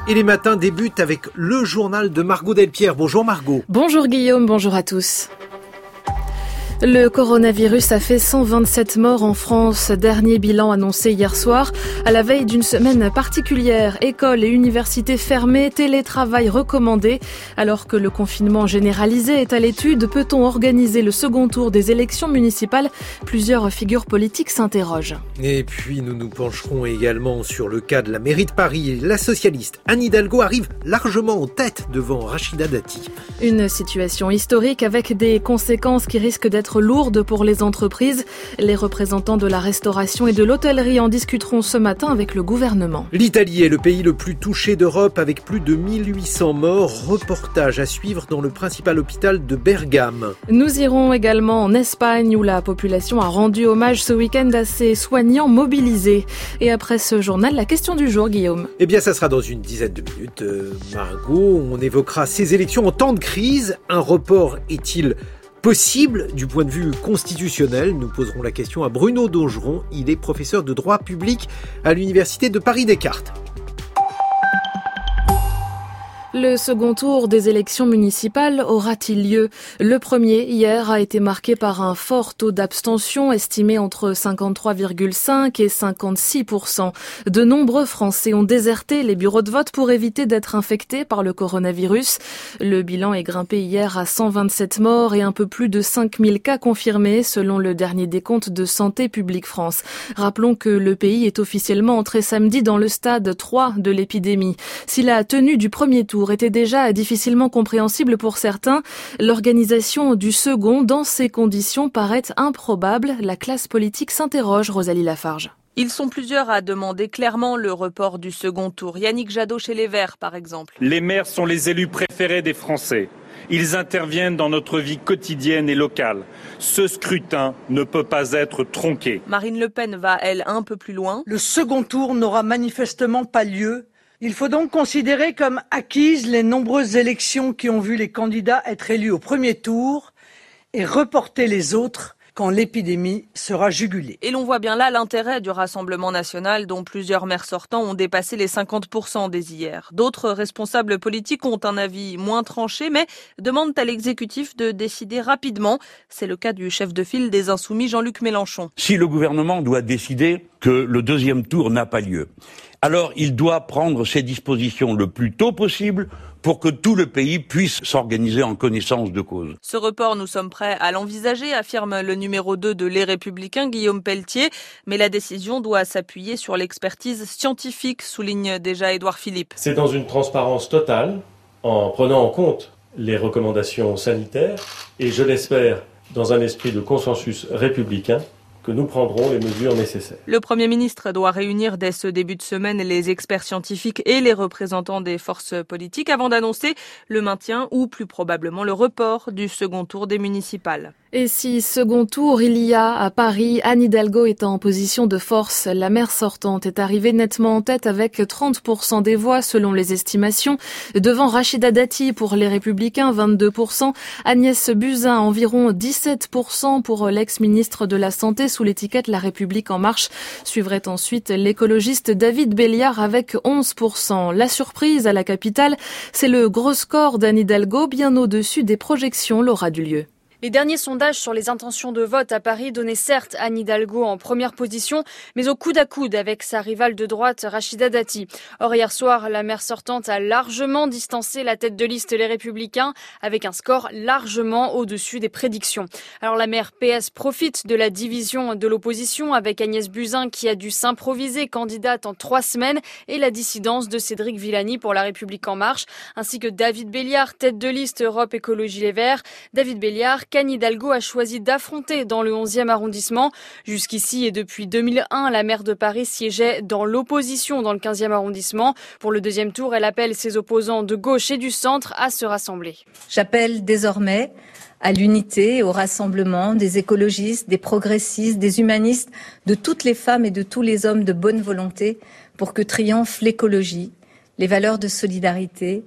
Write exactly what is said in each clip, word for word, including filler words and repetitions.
Et les matins débutent avec le journal de Margot Delpierre. Bonjour Margot. Bonjour Guillaume, bonjour à tous. Le coronavirus a fait cent vingt-sept morts en France. Dernier bilan annoncé hier soir. À la veille d'une semaine particulière, écoles et universités fermées, télétravail recommandé. Alors que le confinement généralisé est à l'étude, peut-on organiser le second tour des élections municipales ? Plusieurs figures politiques s'interrogent. Et puis nous nous pencherons également sur le cas de la mairie de Paris. La socialiste Anne Hidalgo arrive largement en tête devant Rachida Dati. Une situation historique avec des conséquences qui risquent d'être lourde pour les entreprises. Les représentants de la restauration et de l'hôtellerie en discuteront ce matin avec le gouvernement. L'Italie est le pays le plus touché d'Europe avec plus de mille huit cents morts. Reportage à suivre dans le principal hôpital de Bergame. Nous irons également en Espagne où la population a rendu hommage ce week-end à ses soignants mobilisés. Et après ce journal, la question du jour, Guillaume. Eh bien, ça sera dans une dizaine de minutes. Euh, Margot, on évoquera ces élections en temps de crise. Un report est-il possible du point de vue constitutionnel? Nous poserons la question à Bruno Dongeron. Il est professeur de droit public à l'université de Paris-Descartes. Le second tour des élections municipales aura-t-il lieu ? Le premier, hier, a été marqué par un fort taux d'abstention estimé entre cinquante-trois virgule cinq et cinquante-six pour cent. De nombreux Français ont déserté les bureaux de vote pour éviter d'être infectés par le coronavirus. Le bilan est grimpé hier à cent vingt-sept morts et un peu plus de cinq mille cas confirmés selon le dernier décompte de Santé publique France. Rappelons que le pays est officiellement entré samedi dans le stade trois de l'épidémie. Si la tenue du premier tour était déjà difficilement compréhensible pour certains, l'organisation du second dans ces conditions paraît improbable. La classe politique s'interroge, Rosalie Lafarge. Ils sont plusieurs à demander clairement le report du second tour. Yannick Jadot chez Les Verts, par exemple. Les maires sont les élus préférés des Français. Ils interviennent dans notre vie quotidienne et locale. Ce scrutin ne peut pas être tronqué. Marine Le Pen va, elle, un peu plus loin. Le second tour n'aura manifestement pas lieu. Il faut donc considérer comme acquises les nombreuses élections qui ont vu les candidats être élus au premier tour et reporter les autres quand l'épidémie sera jugulée. Et l'on voit bien là l'intérêt du Rassemblement national dont plusieurs maires sortants ont dépassé les cinquante pour cent dès hier. D'autres responsables politiques ont un avis moins tranché mais demandent à l'exécutif de décider rapidement. C'est le cas du chef de file des Insoumis Jean-Luc Mélenchon. Si le gouvernement doit décider que le deuxième tour n'a pas lieu, alors il doit prendre ses dispositions le plus tôt possible pour que tout le pays puisse s'organiser en connaissance de cause. Ce report, nous sommes prêts à l'envisager, affirme le numéro deux de Les Républicains, Guillaume Pelletier. Mais la décision doit s'appuyer sur l'expertise scientifique, souligne déjà Édouard Philippe. C'est dans une transparence totale, en prenant en compte les recommandations sanitaires, et je l'espère, dans un esprit de consensus républicain, que nous prendrons les mesures nécessaires. Le Premier ministre doit réunir dès ce début de semaine les experts scientifiques et les représentants des forces politiques avant d'annoncer le maintien ou plus probablement le report du second tour des municipales. Et si second tour il y a à Paris, Anne Hidalgo est en position de force. La maire sortante est arrivée nettement en tête avec trente pour cent des voix selon les estimations. Devant Rachida Dati pour les Républicains, vingt-deux pour cent. Agnès Buzyn, environ dix-sept pour cent pour l'ex-ministre de la Santé sous l'étiquette La République En Marche. Suivrait ensuite l'écologiste David Béliard avec onze pour cent. La surprise à la capitale, c'est le gros score d'Anne Hidalgo, bien au-dessus des projections, Laura Dulieu. Les derniers sondages sur les intentions de vote à Paris donnaient certes Anne Hidalgo en première position, mais au coude à coude avec sa rivale de droite Rachida Dati. Or hier soir, la maire sortante a largement distancé la tête de liste Les Républicains avec un score largement au-dessus des prédictions. Alors la maire P S profite de la division de l'opposition avec Agnès Buzyn qui a dû s'improviser candidate en trois semaines et la dissidence de Cédric Villani pour La République En Marche, ainsi que David Béliard, tête de liste Europe Écologie Les Verts. David Béliard, qu'Anne Hidalgo a choisi d'affronter dans le onzième arrondissement. Jusqu'ici et depuis deux mille un, la maire de Paris siégeait dans l'opposition dans le quinzième arrondissement. Pour le deuxième tour, elle appelle ses opposants de gauche et du centre à se rassembler. J'appelle désormais à l'unité et au rassemblement des écologistes, des progressistes, des humanistes, de toutes les femmes et de tous les hommes de bonne volonté pour que triomphe l'écologie, les valeurs de solidarité,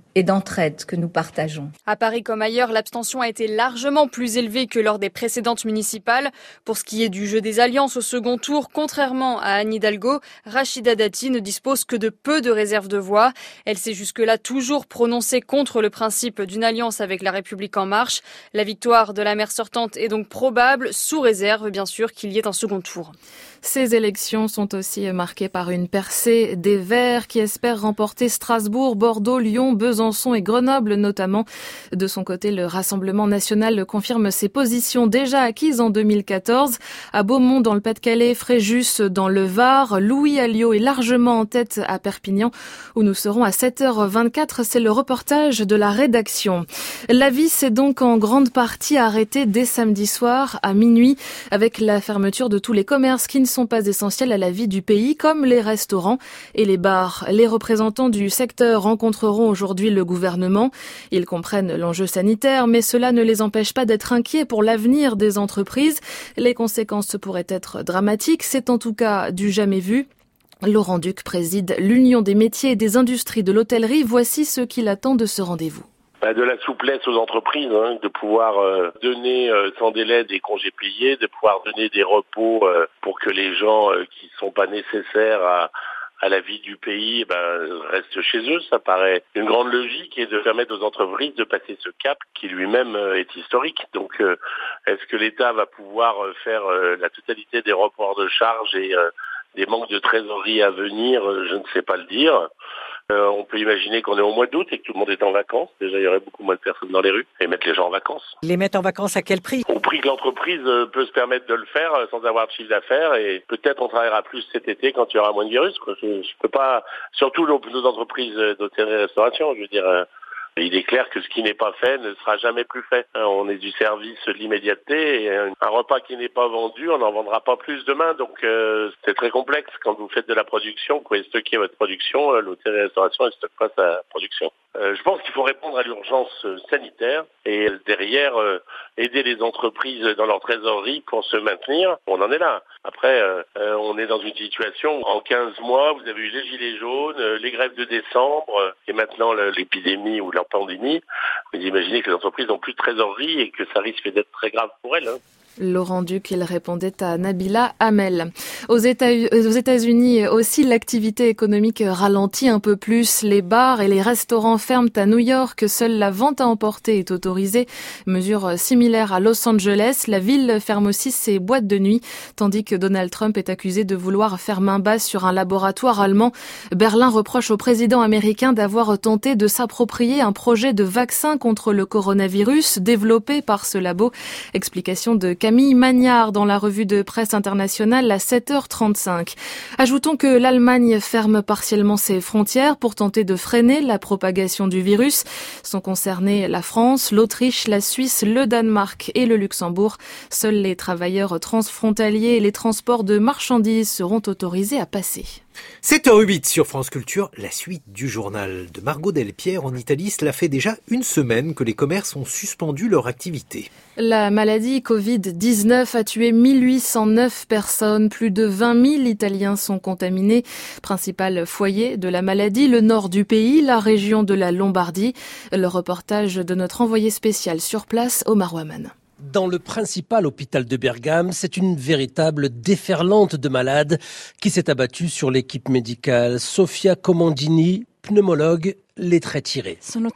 et d'entraide que nous partageons. À Paris comme ailleurs, l'abstention a été largement plus élevée que lors des précédentes municipales. Pour ce qui est du jeu des alliances au second tour, contrairement à Anne Hidalgo, Rachida Dati ne dispose que de peu de réserves de voix. Elle s'est jusque-là toujours prononcée contre le principe d'une alliance avec La République En Marche. La victoire de la maire sortante est donc probable, sous réserve bien sûr qu'il y ait un second tour. Ces élections sont aussi marquées par une percée des Verts qui espèrent remporter Strasbourg, Bordeaux, Lyon, Besançon et Grenoble notamment. De son côté, le Rassemblement national confirme ses positions déjà acquises en deux mille quatorze. À Beaumont dans le Pas-de-Calais, Fréjus dans le Var, Louis Alliot est largement en tête à Perpignan où nous serons à sept heures vingt-quatre. C'est le reportage de la rédaction. La vie s'est donc en grande partie arrêtée dès samedi soir à minuit avec la fermeture de tous les commerces qui ne sont pas essentiels à la vie du pays, comme les restaurants et les bars. Les représentants du secteur rencontreront aujourd'hui le gouvernement. Ils comprennent l'enjeu sanitaire, mais cela ne les empêche pas d'être inquiets pour l'avenir des entreprises. Les conséquences pourraient être dramatiques, c'est en tout cas du jamais vu. Laurent Duc préside l'Union des métiers et des industries de l'hôtellerie. Voici ce qu'il attend de ce rendez-vous. De la souplesse aux entreprises, hein, de pouvoir euh, donner euh, sans délai des congés payés, de pouvoir donner des repos euh, pour que les gens euh, qui sont pas nécessaires à, à la vie du pays ben, restent chez eux. Ça paraît une grande logique et de permettre aux entreprises de passer ce cap qui lui-même euh, est historique. Donc euh, est-ce que l'État va pouvoir euh, faire euh, la totalité des reports de charges et euh, des manques de trésorerie à venir? euh, Je ne sais pas le dire. Euh, on peut imaginer qu'on est au mois d'août et que tout le monde est en vacances. Déjà, il y aurait beaucoup moins de personnes dans les rues. Et mettre les gens en vacances. Les mettre en vacances à quel prix? Au prix que l'entreprise peut se permettre de le faire sans avoir de chiffre d'affaires. Et peut-être on travaillera plus cet été quand il y aura moins de virus. Quoi. Je, je peux pas, surtout nos, nos entreprises d'hôtellerie-restauration, je veux dire... Euh, il est clair que ce qui n'est pas fait ne sera jamais plus fait. On est du service de l'immédiateté et un repas qui n'est pas vendu, on n'en vendra pas plus demain. Donc euh, c'est très complexe. Quand vous faites de la production, vous pouvez stocker votre production. L'hôtellerie-restauration ne stocke pas sa production. Euh, je pense qu'il faut répondre à l'urgence sanitaire et derrière euh, aider les entreprises dans leur trésorerie pour se maintenir. On en est là. Après, euh, euh, on est dans une situation, en quinze mois, vous avez eu les gilets jaunes, euh, les grèves de décembre euh, et maintenant le, l'épidémie ou la pandémie. Vous imaginez que les entreprises n'ont plus de trésorerie et que ça risque d'être très grave pour elles. Hein. Laurent Duc, il répondait à Nabila Hamel. Aux États, aux États-Unis aussi, l'activité économique ralentit un peu plus. Les bars et les restaurants ferment à New York. Seule la vente à emporter est autorisée. Mesure similaire à Los Angeles. La ville ferme aussi ses boîtes de nuit, tandis que Donald Trump est accusé de vouloir faire main basse sur un laboratoire allemand. Berlin reproche au président américain d'avoir tenté de s'approprier un projet de vaccin contre le coronavirus développé par ce labo. Explication de Camille Magnard dans la revue de presse internationale à sept heures trente-cinq. Ajoutons que l'Allemagne ferme partiellement ses frontières pour tenter de freiner la propagation du virus. Sont concernés la France, l'Autriche, la Suisse, le Danemark et le Luxembourg. Seuls les travailleurs transfrontaliers et les transports de marchandises seront autorisés à passer. sept heures huit sur France Culture, la suite du journal de Margot Delpierre en Italie. Cela fait déjà une semaine que les commerces ont suspendu leur activité. La maladie covid dix-neuf a tué mille huit cent neuf personnes. Plus de vingt mille Italiens sont contaminés. Principal foyer de la maladie, le nord du pays, la région de la Lombardie. Le reportage de notre envoyé spécial sur place, Omar Waman. Dans le principal hôpital de Bergame, c'est une véritable déferlante de malades qui s'est abattue sur l'équipe médicale. Sofia Comandini, pneumologue, les traits tirés.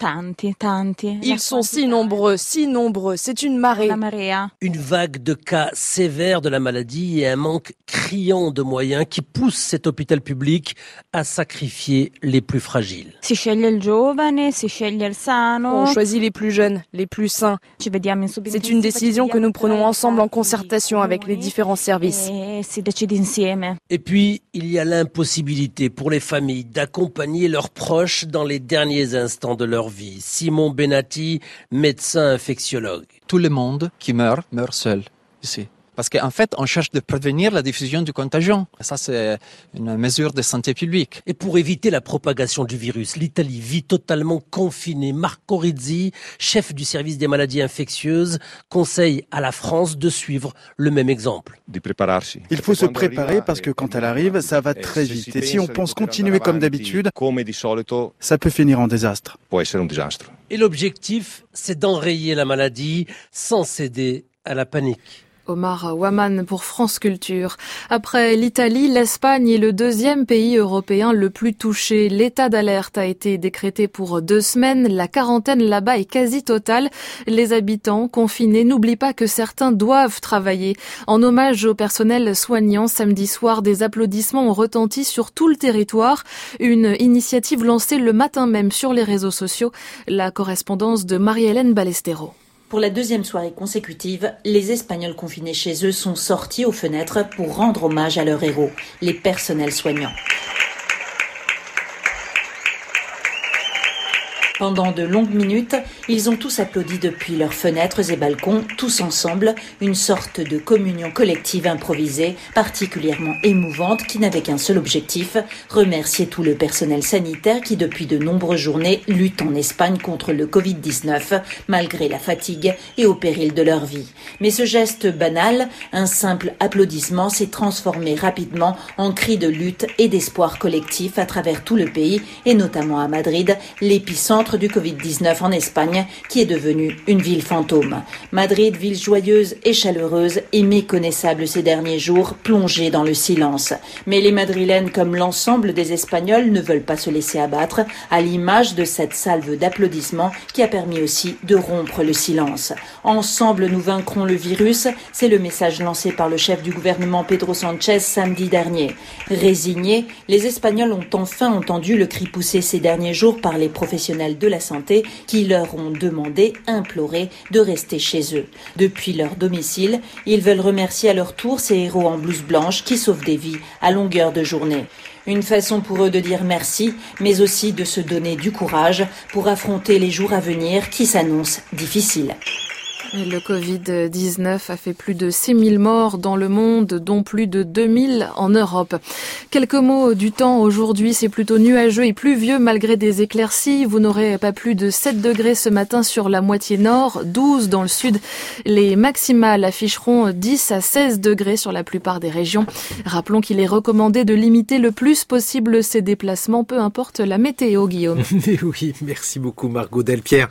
Ils sont si nombreux, si nombreux, c'est une marée. Une vague de cas sévères de la maladie et un manque criant de moyens qui pousse cet hôpital public à sacrifier les plus fragiles. On choisit les plus jeunes, les plus sains. C'est une décision que nous prenons ensemble en concertation avec les différents services. Et puis, il y a l'impossibilité pour les familles d'accompagner leurs proches dans les derniers instants de leur vie. Simon Benatti, médecin infectiologue. Tout le monde qui meurt, meurt seul, ici. Parce qu'en fait, on cherche de prévenir la diffusion du contagion. Ça, c'est une mesure de santé publique. Et pour éviter la propagation du virus, l'Italie vit totalement confinée. Marco Rizzi, chef du service des maladies infectieuses, conseille à la France de suivre le même exemple. Il faut se préparer parce que quand elle arrive, ça va très vite. Et si on pense continuer comme d'habitude, ça peut finir en désastre. Et l'objectif, c'est d'enrayer la maladie sans céder à la panique. Omar Waman pour France Culture. Après l'Italie, l'Espagne est le deuxième pays européen le plus touché. L'état d'alerte a été décrété pour deux semaines. La quarantaine là-bas est quasi totale. Les habitants confinés n'oublient pas que certains doivent travailler. En hommage au personnel soignant, samedi soir, des applaudissements ont retenti sur tout le territoire. Une initiative lancée le matin même sur les réseaux sociaux. La correspondance de Marie-Hélène Ballestero. Pour la deuxième soirée consécutive, les Espagnols confinés chez eux sont sortis aux fenêtres pour rendre hommage à leurs héros, les personnels soignants. Pendant de longues minutes, ils ont tous applaudi depuis leurs fenêtres et balcons, tous ensemble, une sorte de communion collective improvisée, particulièrement émouvante, qui n'avait qu'un seul objectif, remercier tout le personnel sanitaire qui, depuis de nombreuses journées, lutte en Espagne contre le covid dix-neuf, malgré la fatigue et au péril de leur vie. Mais ce geste banal, un simple applaudissement, s'est transformé rapidement en cri de lutte et d'espoir collectif à travers tout le pays, et notamment à Madrid, l'épicentre du covid dix-neuf en Espagne, qui est devenue une ville fantôme. Madrid, ville joyeuse et chaleureuse et méconnaissable ces derniers jours, plongée dans le silence. Mais les Madrilènes, comme l'ensemble des Espagnols, ne veulent pas se laisser abattre, à l'image de cette salve d'applaudissements qui a permis aussi de rompre le silence. Ensemble, nous vaincrons le virus, c'est le message lancé par le chef du gouvernement Pedro Sánchez samedi dernier. Résignés, les Espagnols ont enfin entendu le cri poussé ces derniers jours par les professionnels de la santé qui leur ont demandé, imploré de rester chez eux. Depuis leur domicile, ils veulent remercier à leur tour ces héros en blouse blanche qui sauvent des vies à longueur de journée. Une façon pour eux de dire merci, mais aussi de se donner du courage pour affronter les jours à venir qui s'annoncent difficiles. Le covid dix-neuf a fait plus de six mille morts dans le monde, dont plus de deux mille en Europe. Quelques mots du temps aujourd'hui, c'est plutôt nuageux et pluvieux malgré des éclaircies. Vous n'aurez pas plus de sept degrés ce matin sur la moitié nord, douze dans le sud. Les maximales afficheront dix à seize degrés sur la plupart des régions. Rappelons qu'il est recommandé de limiter le plus possible ces déplacements, peu importe la météo, Guillaume. Oui, merci beaucoup Margot Delpierre.